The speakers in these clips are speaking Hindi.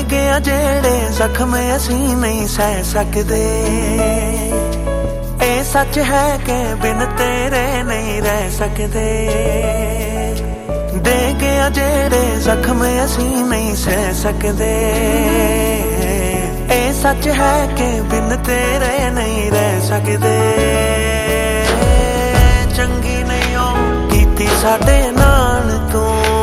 गया जेड़े जख्म असी नहीं सह सकते। ए सच है कि बिन तेरे नहीं रह सकते। दे गया जेड़े जख्म असी नहीं सह सकते। ए सच है कि बिन तेरे नहीं रह सकते। चंगी नहीं हो कीती साडे नाल तू,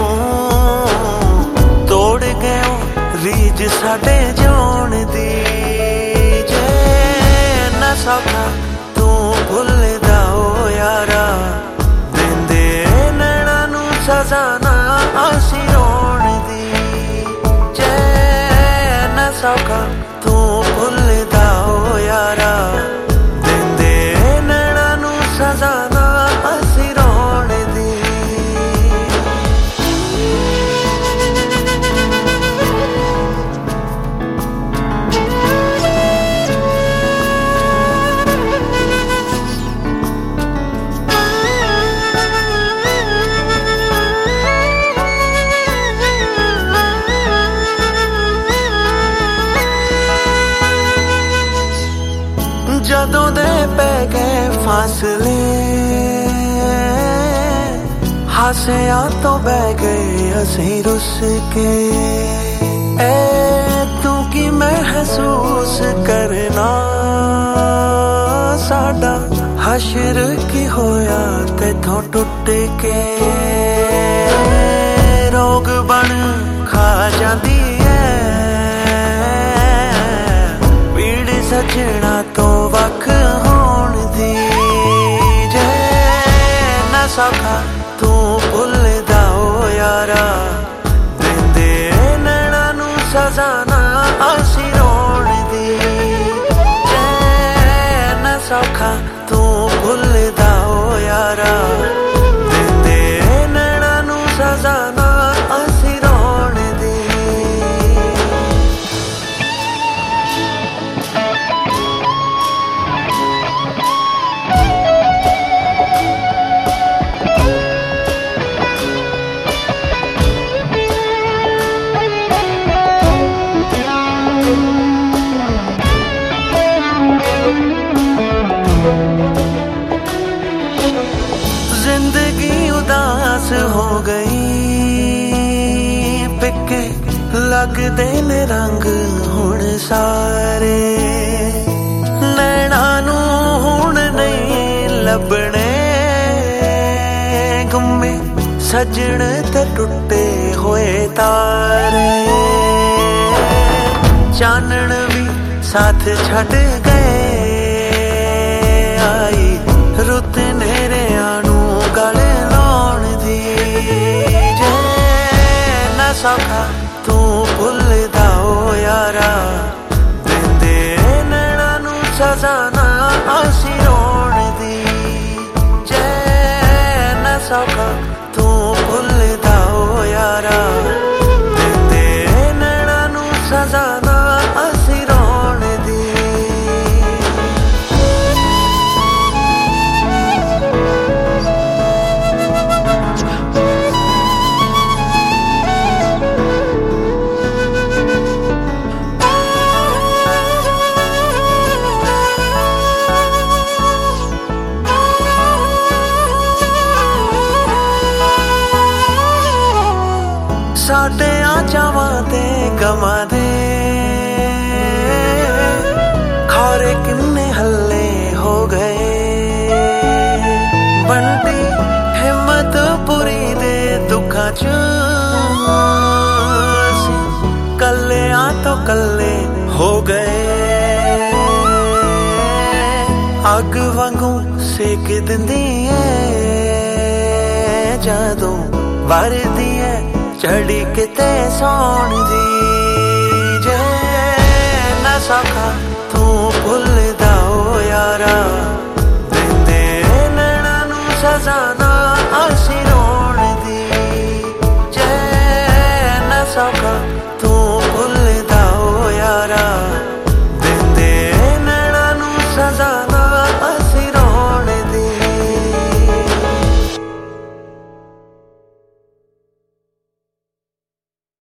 तोड़ गए रीज साडे जिउण दी। जे ना सौखा तू भुलदा हो यारा, देंदे नैना नू सजा ना असी रोण दी। जे ना सौखा तू भुलदा हो यारा, देंदे नैना नू सजा ना असी रोण दी। जदों दे पै गए फासले, हासिया तो बह गए असी रुस के। ए तू की महसूस करना, साडा हशर की होया तेथों टुट के। रोग बन खा जाती है पीड़ सजना तो वख होण दी। जे ना सौखा तू भुलदा हो यारा, देंदे नैना नू सजा ना असी रोण दी। जे ना सौखा तू भुलदा हो यारा, देंदे नैना नू सजा ना असी रोण दी। जिंदगी उदास हो गई, पिके लगदे ने रंग हुण सारे। नैना नू हुण नहीं लभणे, गुम्मे सजण ते टुटे होए तारे। चानण भी साथ छड़ गए, आई रुत नेरे आनू गल लाउण दी। जे ना सौखा तू भुलदा हो यारा, देंदे नैना नू सजा ना असी रोण दी। जे ना सौखा तू भुलदा हो यारा, देंदे नैना नू सजा ना असी रोण दी। साडे आचावां ते गवां दे खारे किन्ने हल्ले हो गए। बनती हिम्मत पूरी दे दुखां च, कल्ले आ तो कल्ले हो गए। अग वांगू सेक दिंदी है जदों वरदी है चढ़ी किते सौण दी।